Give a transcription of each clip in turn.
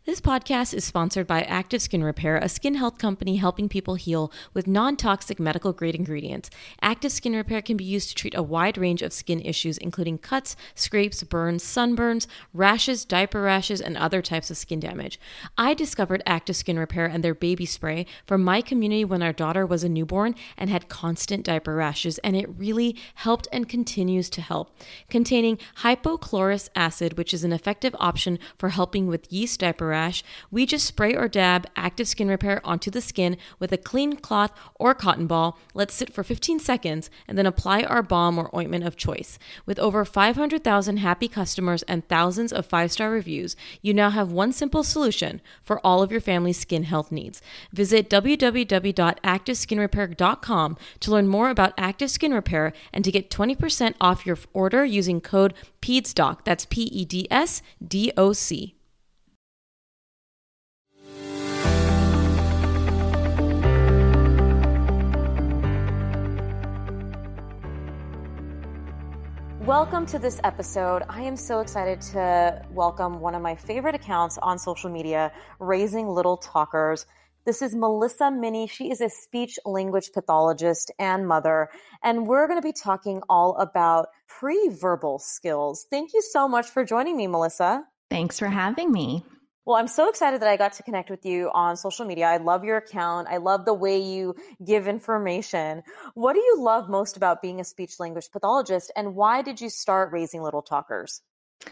This podcast is sponsored by Active Skin Repair, a skin health company helping people heal with non-toxic medical-grade ingredients. Active Skin Repair can be used to treat a wide range of skin issues, including cuts, scrapes, burns, sunburns, rashes, diaper rashes, and other types of skin damage. I discovered Active Skin Repair and their baby spray from my community when our daughter was a newborn and had constant diaper rashes, and it really helped and continues to help. Containing hypochlorous acid, which is an effective option for helping with yeast diaper rash, we just spray or dab Active Skin Repair onto the skin with a clean cloth or cotton ball, let sit for 15 seconds, and then apply our balm or ointment of choice. With over 500,000 happy customers and thousands of 5-star reviews, you now have one simple solution for all of your family's skin health needs. Visit www.activeskinrepair.com to learn more about Active Skin Repair and to get 20% off your order using code PEDSDOC. That's PEDSDOC. Welcome to this episode. I am so excited to welcome one of my favorite accounts on social media, Raising Little Talkers. This is Melissa Minnie. She is a speech language pathologist and mother, and we're going to be talking all about pre-verbal skills. Thank you so much for joining me, Melissa. Thanks for having me. Well, I'm so excited that I got to connect with you on social media. I love your account. I love the way you give information. What do you love most about being a speech language pathologist, and why did you start Raising Little Talkers?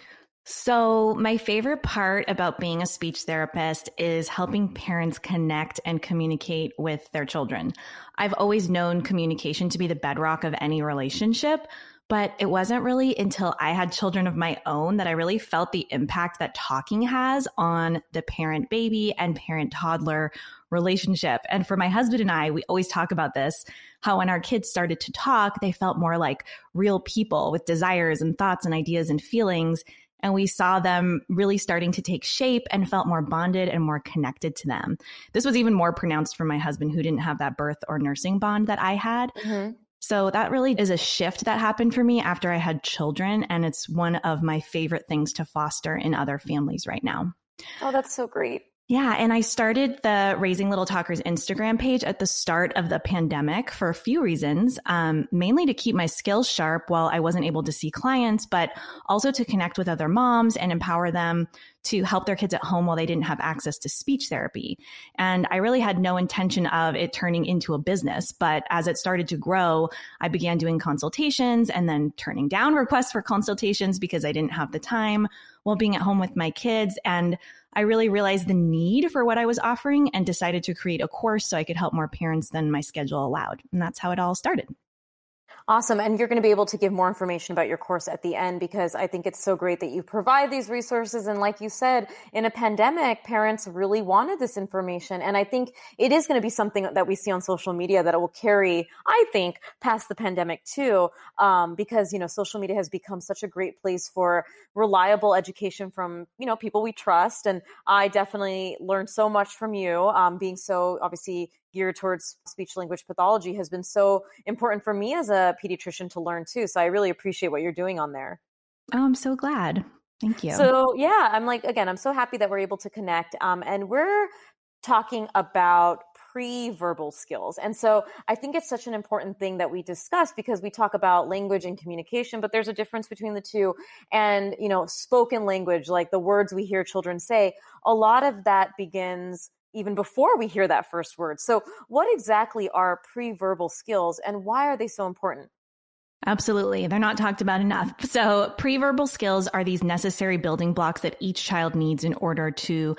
So my favorite part about being a speech therapist is helping parents connect and communicate with their children. I've always known communication to be the bedrock of any relationship, but it wasn't really until I had children of my own that I really felt the impact that talking has on the parent-baby and parent-toddler relationship. And for my husband and I, we always talk about this, how when our kids started to talk, they felt more like real people with desires and thoughts and ideas and feelings. And we saw them really starting to take shape and felt more bonded and more connected to them. This was even more pronounced for my husband, who didn't have that birth or nursing bond that I had. Mm-hmm. So that really is a shift that happened for me after I had children. And it's one of my favorite things to foster in other families right now. Oh, that's so great. Yeah. And I started the Raising Little Talkers Instagram page at the start of the pandemic for a few reasons, mainly to keep my skills sharp while I wasn't able to see clients, but also to connect with other moms and empower them to help their kids at home while they didn't have access to speech therapy. And I really had no intention of it turning into a business. But as it started to grow, I began doing consultations and then turning down requests for consultations because I didn't have the time while being at home with my kids. And I really realized the need for what I was offering and decided to create a course so I could help more parents than my schedule allowed. And that's how it all started. Awesome. And you're going to be able to give more information about your course at the end, because I think it's so great that you provide these resources. And like you said, in a pandemic, parents really wanted this information. And I think it is going to be something that we see on social media that it will carry, I think, past the pandemic too, because, social media has become such a great place for reliable education from, people we trust. And I definitely learned so much from you, being so obviously geared towards speech language pathology has been so important for me as a pediatrician to learn too. So I really appreciate what you're doing on there. Oh, I'm so glad. Thank you. So yeah, I'm so happy that we're able to connect. And we're talking about pre-verbal skills. And so I think it's such an important thing that we discuss, because we talk about language and communication, but there's a difference between the two. And, spoken language, like the words we hear children say, a lot of that begins even before we hear that first word. So what exactly are pre-verbal skills, and why are they so important? Absolutely. They're not talked about enough. So pre-verbal skills are these necessary building blocks that each child needs in order to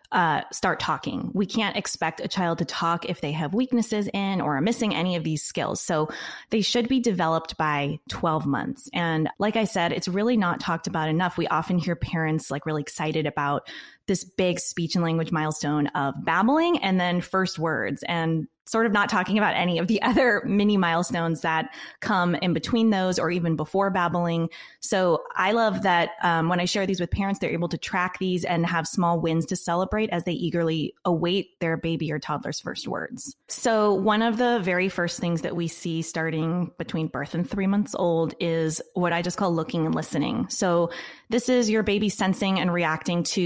start talking. We can't expect a child to talk if they have weaknesses in or are missing any of these skills. So they should be developed by 12 months. And like I said, it's really not talked about enough. We often hear parents really excited about this big speech and language milestone of babbling and then first words, and sort of not talking about any of the other mini milestones that come in between those or even before babbling. So I love that when I share these with parents, they're able to track these and have small wins to celebrate as they eagerly await their baby or toddler's first words. So one of the very first things that we see starting between birth and 3 months old is what I just call looking and listening. So this is your baby sensing and reacting to events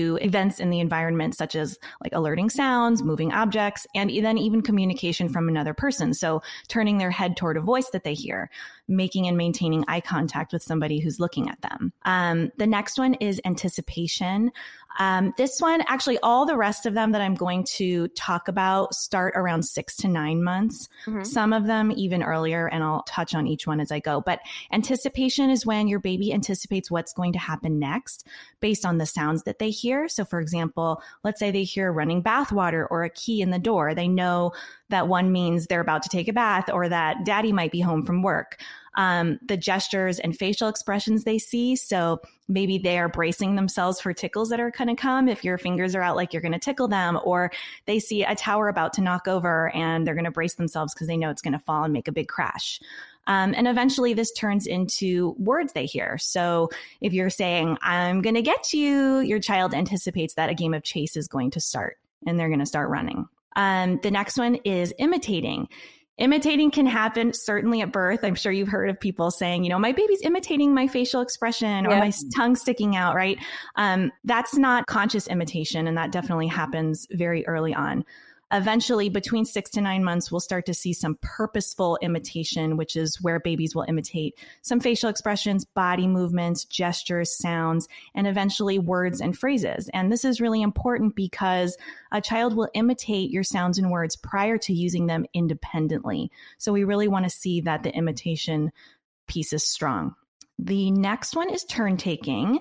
events in the environment, such as like alerting sounds, moving objects, and then even communication from another person. So turning their head toward a voice that they hear, making and maintaining eye contact with somebody who's looking at them. The next one is anticipation. This one, actually, all the rest of them that I'm going to talk about start around 6 to 9 months. Some of them even earlier, and I'll touch on each one as I go. But anticipation is when your baby anticipates what's going to happen next based on the sounds that they hear. So for example, let's say they hear running bath water or a key in the door. They know that one means they're about to take a bath or that daddy might be home from work. The gestures and facial expressions they see. So maybe they are bracing themselves for tickles that are going to come. If your fingers are out, like you're going to tickle them, or they see a tower about to knock over and they're going to brace themselves because they know it's going to fall and make a big crash. And eventually this turns into words they hear. So if you're saying, I'm going to get you, your child anticipates that a game of chase is going to start and they're going to start running. The next one is imitating. Imitating can happen certainly at birth. I'm sure you've heard of people saying, my baby's imitating my facial expression or my tongue sticking out, right? That's not conscious imitation, and that definitely happens very early on. Eventually, between 6 to 9 months, we'll start to see some purposeful imitation, which is where babies will imitate some facial expressions, body movements, gestures, sounds, and eventually words and phrases. And this is really important because a child will imitate your sounds and words prior to using them independently. So we really want to see that the imitation piece is strong. The next one is turn taking.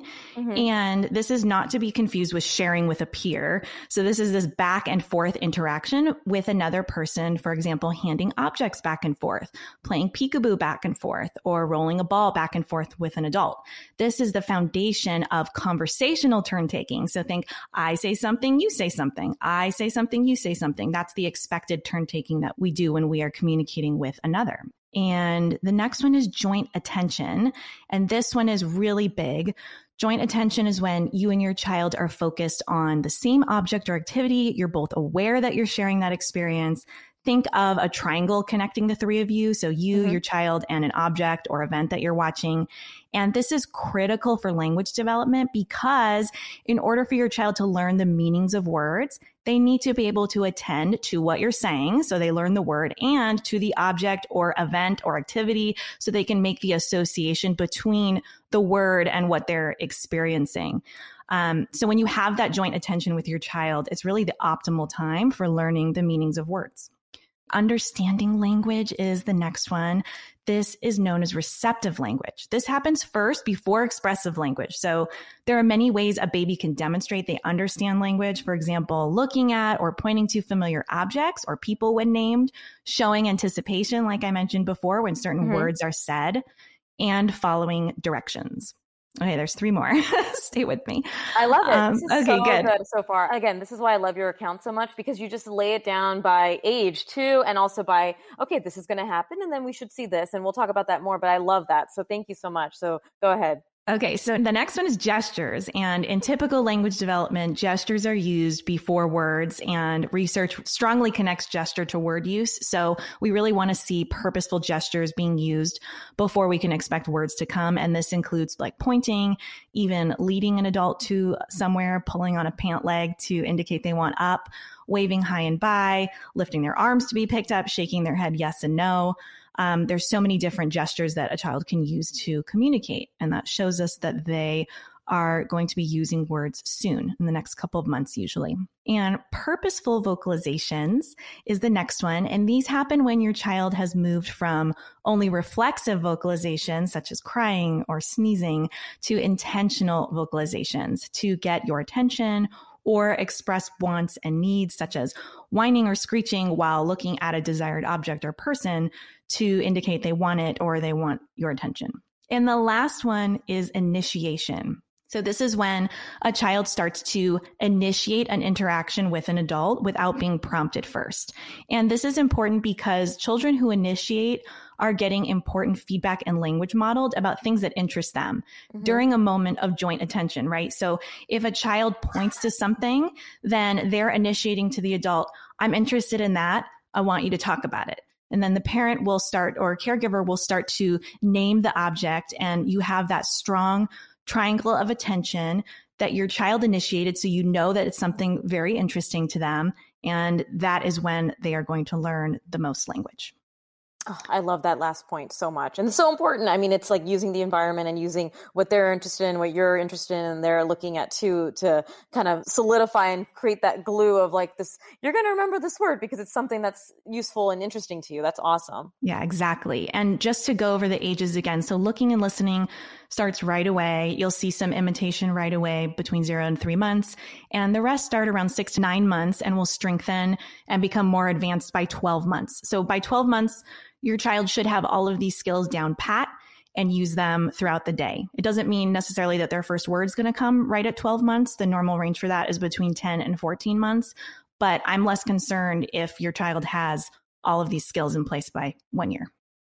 And this is not to be confused with sharing with a peer. So this is this back and forth interaction with another person, for example, handing objects back and forth, playing peekaboo back and forth, or rolling a ball back and forth with an adult. This is the foundation of conversational turn taking. So think, I say something, you say something. I say something, you say something. That's the expected turn taking that we do when we are communicating with another. And the next one is joint attention. And this one is really big. Joint attention is when you and your child are focused on the same object or activity. You're both aware that you're sharing that experience. Think of a triangle connecting the three of you. So you, your child, and an object or event that you're watching. And this is critical for language development because in order for your child to learn the meanings of words, they need to be able to attend to what you're saying. So they learn the word, and to the object or event or activity so they can make the association between the word and what they're experiencing. So when you have that joint attention with your child, it's really the optimal time for learning the meanings of words. Understanding language is the next one. This is known as receptive language. This happens first before expressive language. So there are many ways a baby can demonstrate they understand language. For example, looking at or pointing to familiar objects or people when named, showing anticipation, like I mentioned before, when certain words are said, and following directions. Okay, there's 3 more. Stay with me. I love it. This is okay, so good so far. Again, this is why I love your account so much, because you just lay it down by age too, and also by, okay, this is going to happen, and then we should see this, and we'll talk about that more, but I love that. So thank you so much. So go ahead. Okay, so the next one is gestures. And in typical language development, gestures are used before words, and research strongly connects gesture to word use. So we really want to see purposeful gestures being used before we can expect words to come. And this includes like pointing, even leading an adult to somewhere, pulling on a pant leg to indicate they want up, waving high and by, lifting their arms to be picked up, shaking their head yes and no. There's so many different gestures that a child can use to communicate. And that shows us that they are going to be using words soon, in the next couple of months usually. And purposeful vocalizations is the next one. And these happen when your child has moved from only reflexive vocalizations, such as crying or sneezing, to intentional vocalizations to get your attention or express wants and needs, such as whining or screeching while looking at a desired object or person to indicate they want it or they want your attention. And the last one is initiation. So this is when a child starts to initiate an interaction with an adult without being prompted first. And this is important because children who initiate are getting important feedback and language modeled about things that interest them during a moment of joint attention, right? So if a child points to something, then they're initiating to the adult, I'm interested in that. I want you to talk about it. And then the parent will start, or caregiver will start to name the object, and you have that strong triangle of attention that your child initiated, so you know that it's something very interesting to them. And that is when they are going to learn the most language. Oh, I love that last point so much. And it's so important. I mean, it's like using the environment and using what they're interested in, what you're interested in, and they're looking at too, to kind of solidify and create that glue of like this, you're going to remember this word because it's something that's useful and interesting to you. That's awesome. Yeah, exactly. And just to go over the ages again. So looking and listening starts right away. You'll see some imitation right away between 0 and 3 months. And the rest start around 6 to 9 months and will strengthen and become more advanced by 12 months. So by 12 months, your child should have all of these skills down pat and use them throughout the day. It doesn't mean necessarily that their first word's going to come right at 12 months. The normal range for that is between 10 and 14 months. But I'm less concerned if your child has all of these skills in place by 1 year.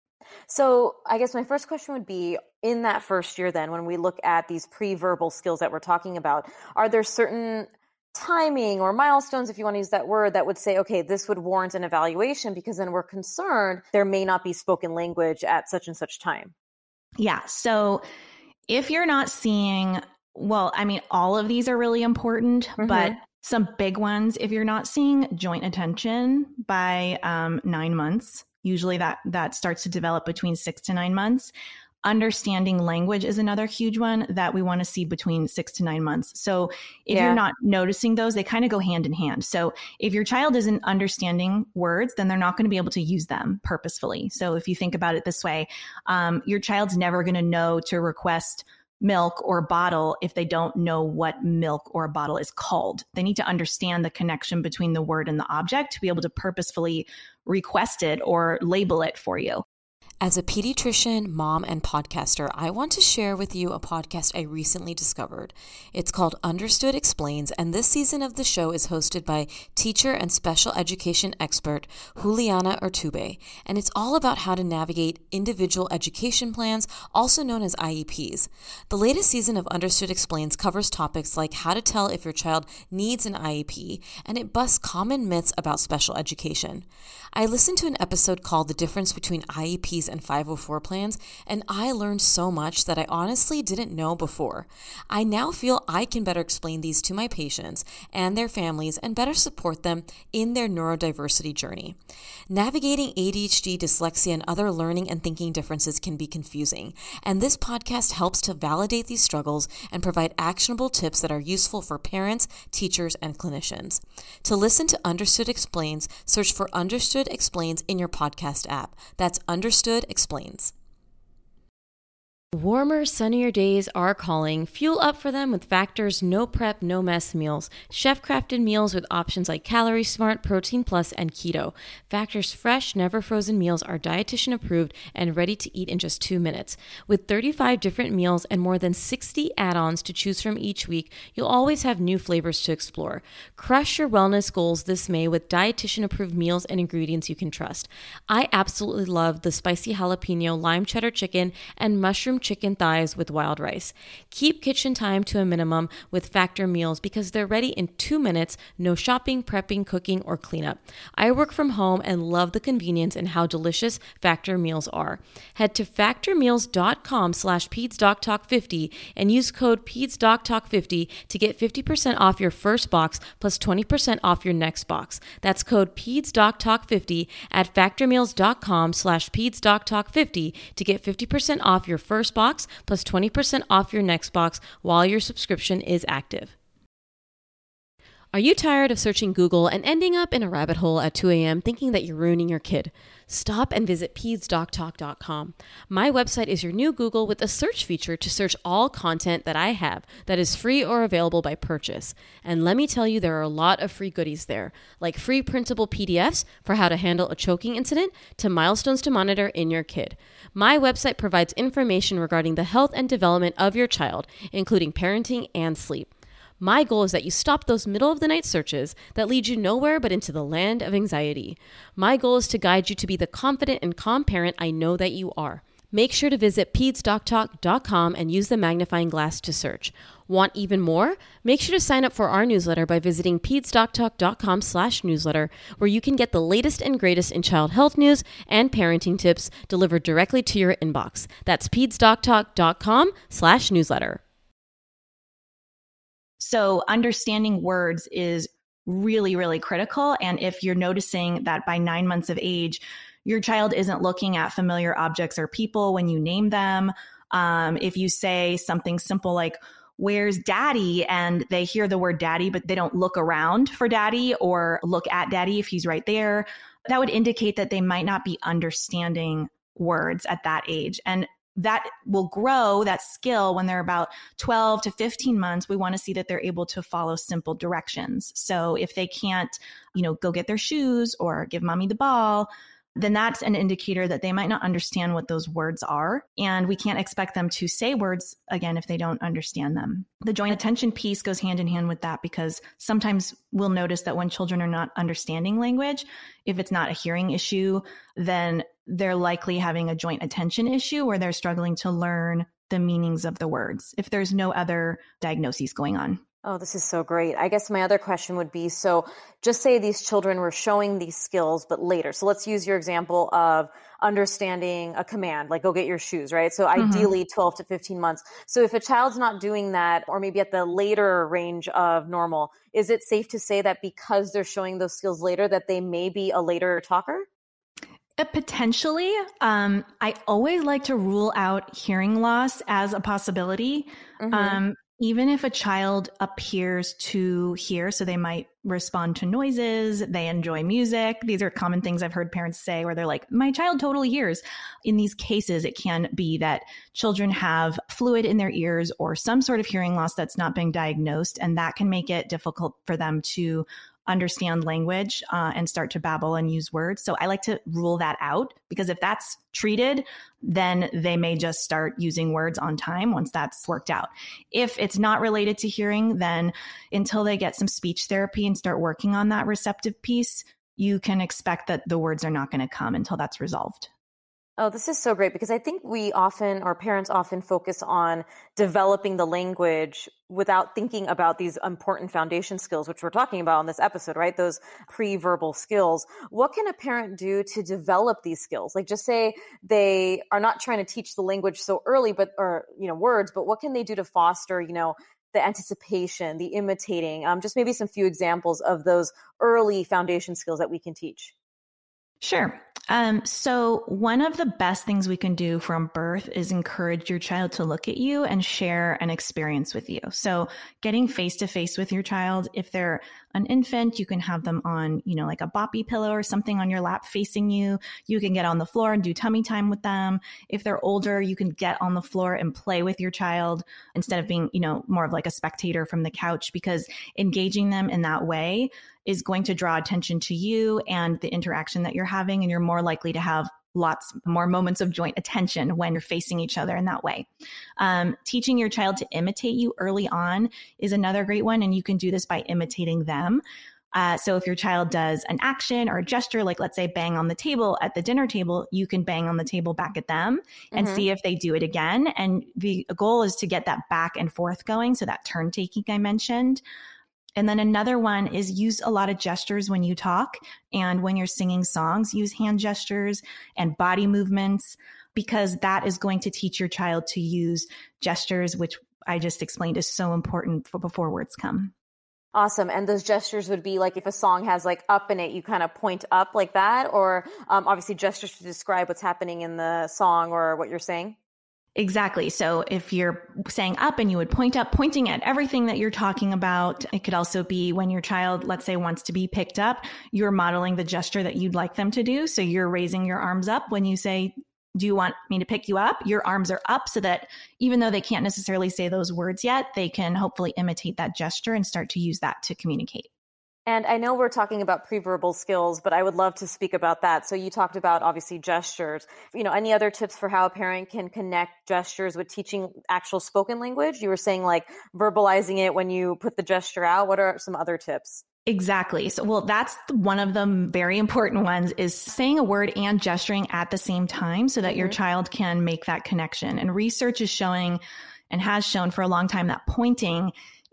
So I guess my first question would be, in that first year then, when we look at these pre-verbal skills that we're talking about, are there certain timing or milestones, if you want to use that word, that would say, okay, this would warrant an evaluation because then we're concerned there may not be spoken language at such and such time? Yeah. So if you're not seeing, well, I mean, all of these are really important, but some big ones, if you're not seeing joint attention by 9 months, usually that starts to develop between 6 to 9 months. Understanding language is another huge one that we want to see between 6 to 9 months. So if you're not noticing those, they kind of go hand in hand. So if your child isn't understanding words, then they're not going to be able to use them purposefully. So if you think about it this way, your child's never going to know to request milk or bottle if they don't know what milk or a bottle is called. They need to understand the connection between the word and the object to be able to purposefully request it or label it for you. As a pediatrician, mom, and podcaster, I want to share with you a podcast I recently discovered. It's called Understood Explains, and this season of the show is hosted by teacher and special education expert Juliana Urtubey, and it's all about how to navigate individual education plans, also known as IEPs. The latest season of Understood Explains covers topics like how to tell if your child needs an IEP, and it busts common myths about special education. I listened to an episode called The Difference Between IEPs and 504 plans, and I learned so much that I honestly didn't know before. I now feel I can better explain these to my patients and their families and better support them in their neurodiversity journey. Navigating ADHD, dyslexia, and other learning and thinking differences can be confusing, and this podcast helps to validate these struggles and provide actionable tips that are useful for parents, teachers, and clinicians. To listen to Understood Explains, search for Understood Explains in your podcast app. That's Understood Explains. Warmer, sunnier days are calling. Fuel up for them with Factor's no prep, no mess meals. Chef-crafted meals with options like Calorie Smart, Protein Plus, and Keto. Factor's fresh, never frozen meals are dietitian approved and ready to eat in just 2 minutes. With 35 different meals and more than 60 add-ons to choose from each week, you'll always have new flavors to explore. Crush your wellness goals this May with dietitian approved meals and ingredients you can trust. I absolutely love the spicy jalapeno lime cheddar chicken and mushroom chicken thighs with wild rice. Keep kitchen time to a minimum with Factor meals because they're ready in 2 minutes, no shopping, prepping, cooking, or cleanup. I work from home and love the convenience and how delicious Factor meals are. Head to factormeals.com/PedsDocTalk50 and use code PedsDocTalk50 to get 50% off your first box plus 20% off your next box. That's code PedsDocTalk50 at factormeals.com/PedsDocTalk50 to get 50% off your first box plus 20% off your next box while your subscription is active. Are you tired of searching Google and ending up in a rabbit hole at 2 a.m. thinking that you're ruining your kid? Stop and visit PedsDocTalk.com. My website is your new Google with a search feature to search all content that I have that is free or available by purchase. And let me tell you, there are a lot of free goodies there, like free printable PDFs for how to handle a choking incident to milestones to monitor in your kid. My website provides information regarding the health and development of your child, including parenting and sleep. My goal is that you stop those middle-of-the-night searches that lead you nowhere but into the land of anxiety. My goal is to guide you to be the confident and calm parent I know that you are. Make sure to visit PedsDocTalk.com and use the magnifying glass to search. Want even more? Make sure to sign up for our newsletter by visiting PedsDocTalk.com/newsletter, where you can get the latest and greatest in child health news and parenting tips delivered directly to your inbox. That's PedsDocTalk.com/newsletter. So understanding words is really, really critical. And if you're noticing that by 9 months of age, your child isn't looking at familiar objects or people when you name them, if you say something simple like, "Where's daddy?" and they hear the word daddy, but they don't look around for daddy or look at daddy if he's right there, that would indicate that they might not be understanding words at that age. And that will grow, that skill, when they're about 12 to 15 months. We want to see that they're able to follow simple directions. So if they can't, go get their shoes or give mommy the ball, then that's an indicator that they might not understand what those words are. And we can't expect them to say words again if they don't understand them. The joint attention piece goes hand in hand with that, because sometimes we'll notice that when children are not understanding language, if it's not a hearing issue, then they're likely having a joint attention issue where they're struggling to learn the meanings of the words if there's no other diagnoses going on. Oh, this is so great. I guess my other question would be, so just say these children were showing these skills, but later. So let's use your example of understanding a command, like go get your shoes, right? So ideally 12 to 15 months. So if a child's not doing that, or maybe at the later range of normal, is it safe to say that because they're showing those skills later, that they may be a later talker? Potentially. I always like to rule out hearing loss as a possibility. Even if a child appears to hear, so they might respond to noises, they enjoy music. These are common things I've heard parents say where they're like, my child totally hears. In these cases, it can be that children have fluid in their ears or some sort of hearing loss that's not been diagnosed, and that can make it difficult for them to understand language and start to babble and use words. So I like to rule that out, because if that's treated, then they may just start using words on time once that's worked out. If it's not related to hearing, then until they get some speech therapy and start working on that receptive piece, you can expect that the words are not going to come until that's resolved. Oh, this is so great, because I think our parents often focus on developing the language without thinking about these important foundation skills, which we're talking about on this episode, right? Those pre-verbal skills. What can a parent do to develop these skills? Like, just say they are not trying to teach the language so early, words, but what can they do to foster, the anticipation, the imitating, just maybe some few examples of those early foundation skills that we can teach? Sure. So one of the best things we can do from birth is encourage your child to look at you and share an experience with you. So getting face to face with your child, if they're an infant, you can have them on, like a boppy pillow or something on your lap facing you. You can get on the floor and do tummy time with them. If they're older, you can get on the floor and play with your child instead of being, more of like a spectator from the couch, because engaging them in that way is going to draw attention to you and the interaction that you're having, and you're more likely to have lots more moments of joint attention when you're facing each other in that way. Teaching your child to imitate you early on is another great one, and you can do this by imitating them. So if your child does an action or a gesture, like let's say bang on the table at the dinner table, you can bang on the table back at them and see if they do it again. And the goal is to get that back and forth going, so that turn taking I mentioned. And then another one is use a lot of gestures when you talk, and when you're singing songs, use hand gestures and body movements, because that is going to teach your child to use gestures, which I just explained is so important for before words come. Awesome. And those gestures would be like if a song has like up in it, you kind of point up like that, or obviously gestures to describe what's happening in the song or what you're saying? Exactly. So if you're saying up and you would point up, pointing at everything that you're talking about. It could also be when your child, let's say, wants to be picked up, you're modeling the gesture that you'd like them to do. So you're raising your arms up when you say, do you want me to pick you up? Your arms are up so that even though they can't necessarily say those words yet, they can hopefully imitate that gesture and start to use that to communicate. And I know we're talking about pre-verbal skills, but I would love to speak about that. So you talked about obviously gestures. Any other tips for how a parent can connect gestures with teaching actual spoken language? You were saying like verbalizing it when you put the gesture out. What are some other tips? Exactly. So, that's one of the very important ones, is saying a word and gesturing at the same time so that your child can make that connection. And research is showing and has shown for a long time that pointing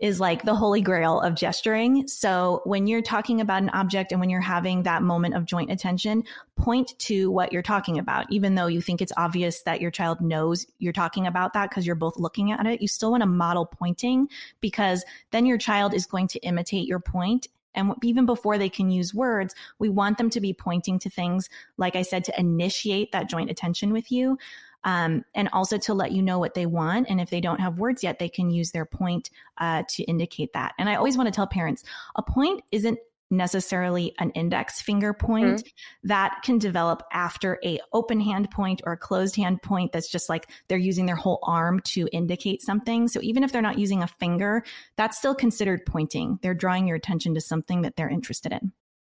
is like the holy grail of gesturing. So when you're talking about an object and when you're having that moment of joint attention, point to what you're talking about. Even though you think it's obvious that your child knows you're talking about that because you're both looking at it, you still want to model pointing, because then your child is going to imitate your point. And even before they can use words, we want them to be pointing to things, like I said, to initiate that joint attention with you. And also to let you know what they want. And if they don't have words yet, they can use their point to indicate that. And I always want to tell parents, a point isn't necessarily an index finger point. That can develop after a open hand point or a closed hand point. That's just like they're using their whole arm to indicate something. So even if they're not using a finger, that's still considered pointing. They're drawing your attention to something that they're interested in.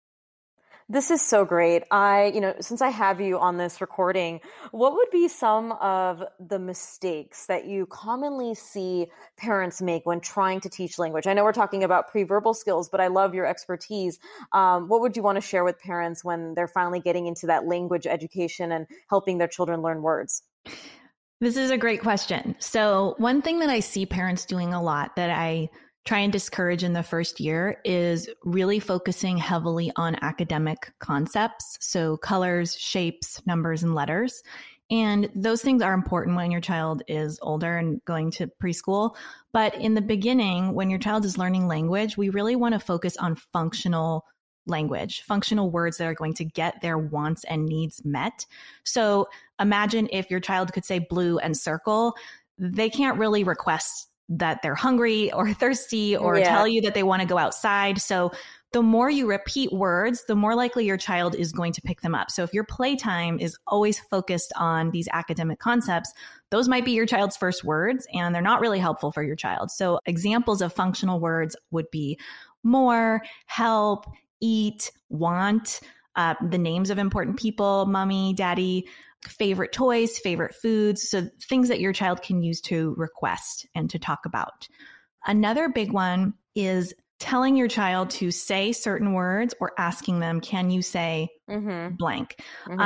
This is so great. Since I have you on this recording, what would be some of the mistakes that you commonly see parents make when trying to teach language? I know we're talking about pre-verbal skills, but I love your expertise. What would you want to share with parents when they're finally getting into that language education and helping their children learn words? This is a great question. So one thing that I see parents doing a lot that I try and discourage in the first year is really focusing heavily on academic concepts. So colors, shapes, numbers, and letters. And those things are important when your child is older and going to preschool. But in the beginning, when your child is learning language, we really want to focus on functional language, functional words that are going to get their wants and needs met. So imagine if your child could say blue and circle, they can't really request that they're hungry or thirsty or tell you that they want to go outside. So the more you repeat words, the more likely your child is going to pick them up. So if your playtime is always focused on these academic concepts, those might be your child's first words, and they're not really helpful for your child. So examples of functional words would be more, help, eat, want, the names of important people, mommy, daddy, favorite toys, favorite foods. So things that your child can use to request and to talk about. Another big one is telling your child to say certain words or asking them, can you say blank?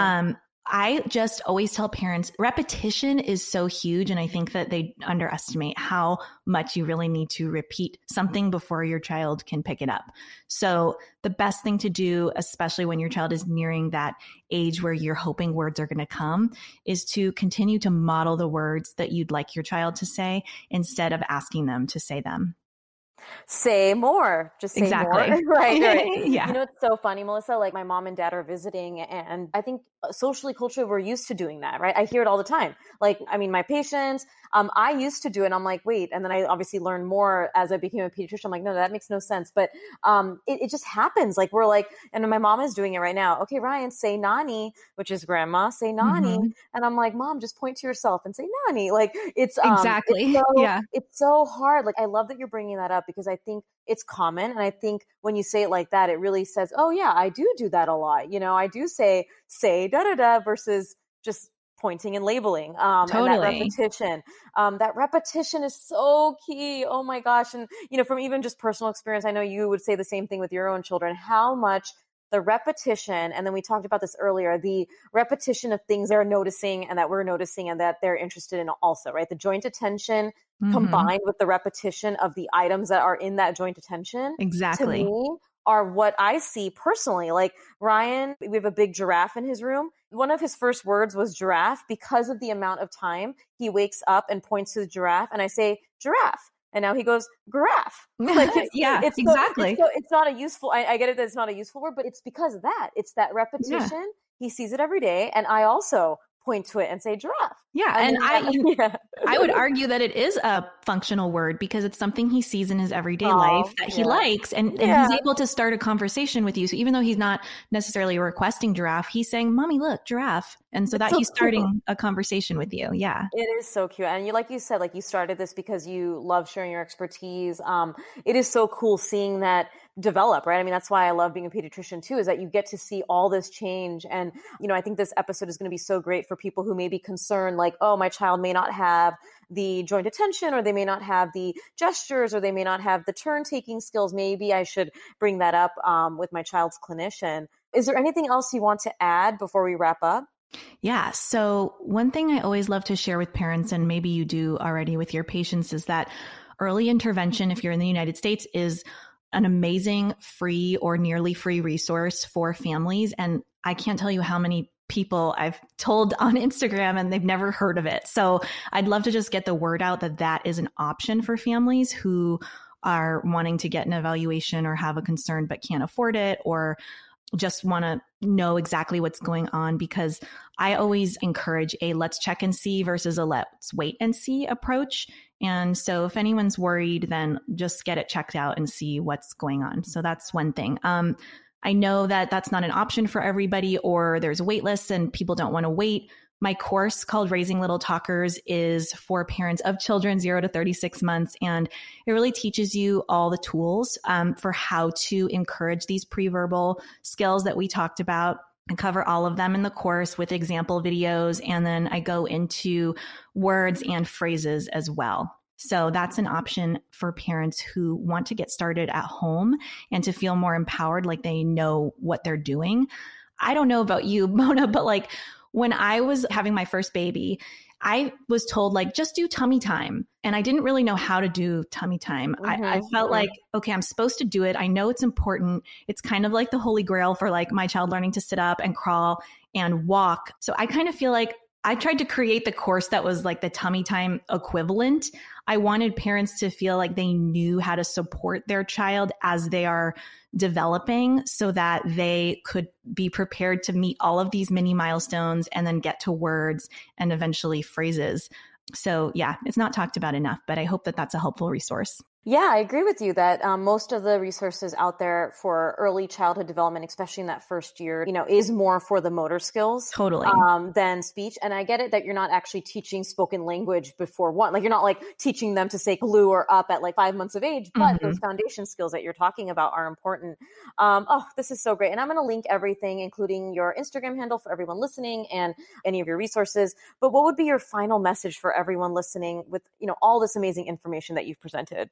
I just always tell parents repetition is so huge. And I think that they underestimate how much you really need to repeat something before your child can pick it up. So the best thing to do, especially when your child is nearing that age where you're hoping words are going to come, is to continue to model the words that you'd like your child to say instead of asking them to say them. Say more. Just say exactly. more. Right. Yeah. You know, it's so funny, Melissa, like my mom and dad are visiting, and I think socially, culturally, we're used to doing that, right? I hear it all the time. Like, I mean, my patients, I used to do it and I'm like, wait. And then I obviously learned more as I became a pediatrician. I'm like, no, that makes no sense. But it just happens. Like we're like, and my mom is doing it right now. Okay, Ryan, say nani, which is grandma, say nani. And I'm like, Mom, just point to yourself and say nani. Like it's exactly. It's so hard. Like I love that you're bringing that up because I think it's common. And I think when you say it like that, it really says, oh yeah, I do that a lot. You know, I do say da da da versus just pointing and labeling. Totally. And that repetition is so key. Oh my gosh. And, you know, from even just personal experience, I know you would say the same thing with your own children, how much the repetition, and then we talked about this earlier, the repetition of things they're noticing and that we're noticing and that they're interested in also, right? The joint attention combined with the repetition of the items that are in that joint attention. Exactly. To me, are what I see personally. Like Ryan, we have a big giraffe in his room. One of his first words was giraffe because of the amount of time he wakes up and points to the giraffe. And I say, giraffe. And now he goes, giraffe. Like it's exactly. It's not a useful, I get it that it's not a useful word, but it's because of that. It's that repetition. Yeah. He sees it every day. And I also point to it and say giraffe. Yeah. And I would argue that it is a functional word because it's something he sees in his everyday life that he likes. And he's able to start a conversation with you. So even though he's not necessarily requesting giraffe, he's saying, Mommy, look, giraffe. And so he's starting a conversation with you. Yeah. It is so cute. And like you said, like you started this because you love sharing your expertise. It is so cool seeing that develop, right? I mean, that's why I love being a pediatrician too, is that you get to see all this change. And, you know, I think this episode is going to be so great for people who may be concerned, like, oh, my child may not have the joint attention, or they may not have the gestures, or they may not have the turn taking skills. Maybe I should bring that up with my child's clinician. Is there anything else you want to add before we wrap up? Yeah. So one thing I always love to share with parents, and maybe you do already with your patients, is that Early intervention, if you're in the United States, is an amazing free or nearly free resource for families. And I can't tell you how many people I've told on Instagram and they've never heard of it. So I'd love to just get the word out that that is an option for families who are wanting to get an evaluation or have a concern but can't afford it, or just want to know exactly what's going on, because I always encourage a let's check and see versus a let's wait and see approach. And so if anyone's worried, then just get it checked out and see what's going on. So that's one thing. I know that that's not an option for everybody, or there's wait lists and people don't want to wait. My course called Raising Little Talkers is for parents of children 0 to 36 months. And it really teaches you all the tools for how to encourage these pre-verbal skills that we talked about. I cover all of them in the course with example videos. And then I go into words and phrases as well. So that's an option for parents who want to get started at home and to feel more empowered, like they know what they're doing. I don't know about you, Mona, but like when I was having my first baby, I was told like, just do tummy time. And I didn't really know how to do tummy time. I felt like, okay, I'm supposed to do it. I know it's important. It's kind of like the holy grail for like my child learning to sit up and crawl and walk. So I kind of feel like I tried to create the course that was like the tummy time equivalent. I wanted parents to feel like they knew how to support their child as they are developing, so that they could be prepared to meet all of these mini milestones and then get to words and eventually phrases. So yeah, it's not talked about enough, but I hope that that's a helpful resource. Yeah, I agree with you that most of the resources out there for early childhood development, especially in that first year, is more for the motor skills Totally. Than speech. And I get it that you're not actually teaching spoken language before one. Like you're not like teaching them to say glue or up at like 5 months of age, but those foundation skills that you're talking about are important. This is so great. And I'm going to link everything, including your Instagram handle for everyone listening and any of your resources. But what would be your final message for everyone listening with, all this amazing information that you've presented?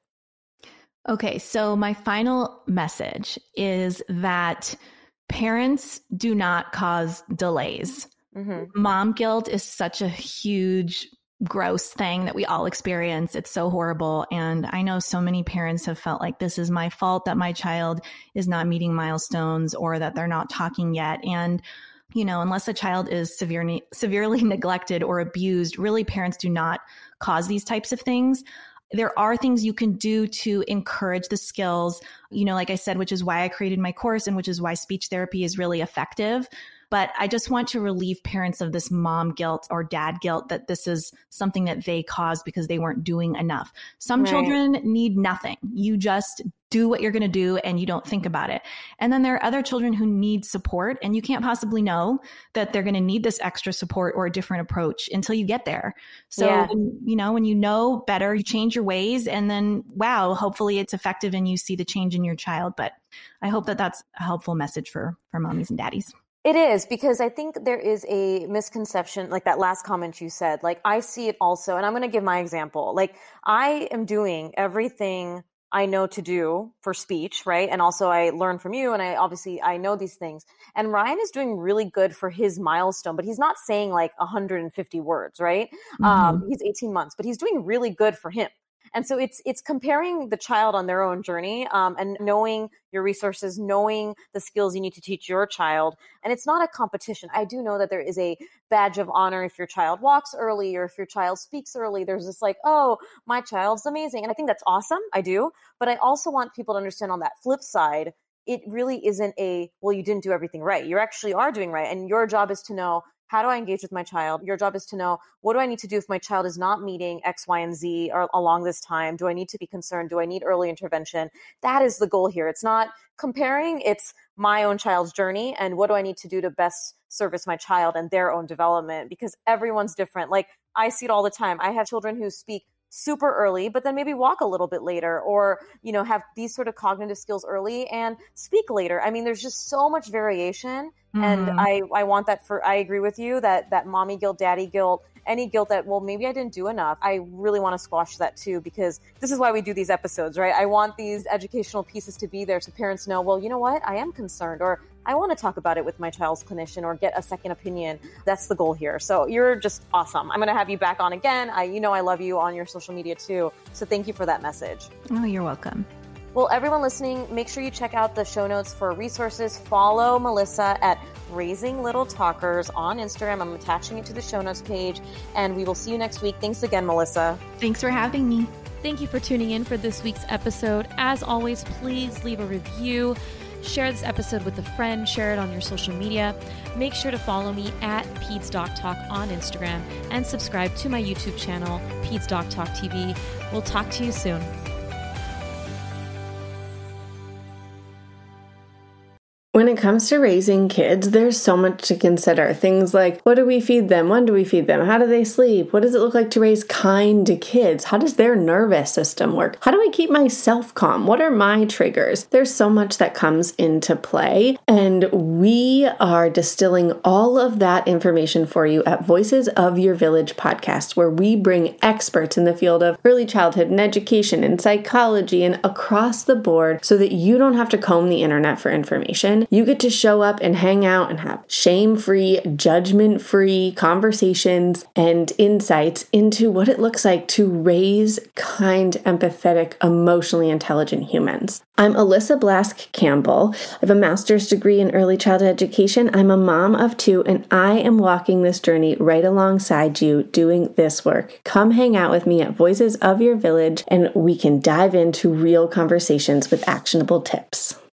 Okay, so my final message is that parents do not cause delays. Mom guilt is such a huge, gross thing that we all experience. It's so horrible. And I know so many parents have felt like this is my fault that my child is not meeting milestones or that they're not talking yet. And unless a child is severely neglected or abused, really parents do not cause these types of things. There are things you can do to encourage the skills, like I said, which is why I created my course and which is why speech therapy is really effective. But I just want to relieve parents of this mom guilt or dad guilt that this is something that they caused because they weren't doing enough. Some children need nothing. You just do what you're going to do and you don't think about it. And then there are other children who need support, and you can't possibly know that they're going to need this extra support or a different approach until you get there. So, when you know better, you change your ways, and then, wow, hopefully it's effective and you see the change in your child. But I hope that that's a helpful message for mommies and daddies. It is, because I think there is a misconception, like that last comment you said, like I see it also, and I'm going to give my example. Like I am doing everything I know to do for speech, right? And also I learn from you, and I know these things. And Ryan is doing really good for his milestone, but he's not saying like 150 words, right? He's 18 months, but he's doing really good for him. And so it's comparing the child on their own journey, and knowing your resources, knowing the skills you need to teach your child. And it's not a competition. I do know that there is a badge of honor if your child walks early or if your child speaks early. There's this like, oh, my child's amazing. And I think that's awesome. I do. But I also want people to understand on that flip side, it really isn't well, you didn't do everything right. You actually are doing right. And your job is to know, how do I engage with my child? Your job is to know, what do I need to do if my child is not meeting X, Y, and Z or along this time? Do I need to be concerned? Do I need early intervention? That is the goal here. It's not comparing. It's my own child's journey. And what do I need to do to best service my child and their own development? Because everyone's different. Like I see it all the time. I have children who speak super early, but then maybe walk a little bit later, or, have these sort of cognitive skills early and speak later. I mean, there's just so much variation. And I want that I agree with you that mommy guilt, daddy guilt, any guilt that, well, maybe I didn't do enough. I really want to squash that too, because this is why we do these episodes, right? I want these educational pieces to be there so parents know, well, you know what? I am concerned, or I want to talk about it with my child's clinician or get a second opinion. That's the goal here. So you're just awesome. I'm going to have you back on again. I love you on your social media too. So thank you for that message. Oh, you're welcome. Well, everyone listening, make sure you check out the show notes for resources. Follow Melissa at Raising Little Talkers on Instagram. I'm attaching it to the show notes page, and we will see you next week. Thanks again, Melissa. Thanks for having me. Thank you for tuning in for this week's episode. As always, please leave a review. Share this episode with a friend. Share it on your social media. Make sure to follow me at Peds Doc Talk on Instagram and subscribe to my YouTube channel, Peds Doc Talk TV. We'll talk to you soon. When it comes to raising kids, there's so much to consider. Things like, what do we feed them? When do we feed them? How do they sleep? What does it look like to raise kind kids? How does their nervous system work? How do I keep myself calm? What are my triggers? There's so much that comes into play, and we are distilling all of that information for you at Voices of Your Village podcast, where we bring experts in the field of early childhood and education and psychology and across the board so that you don't have to comb the internet for information. You get to show up and hang out and have shame-free, judgment-free conversations and insights into what it looks like to raise kind, empathetic, emotionally intelligent humans. I'm Alyssa Blask Campbell. I have a master's degree in early childhood education. I'm a mom of 2, and I am walking this journey right alongside you doing this work. Come hang out with me at Voices of Your Village, and we can dive into real conversations with actionable tips.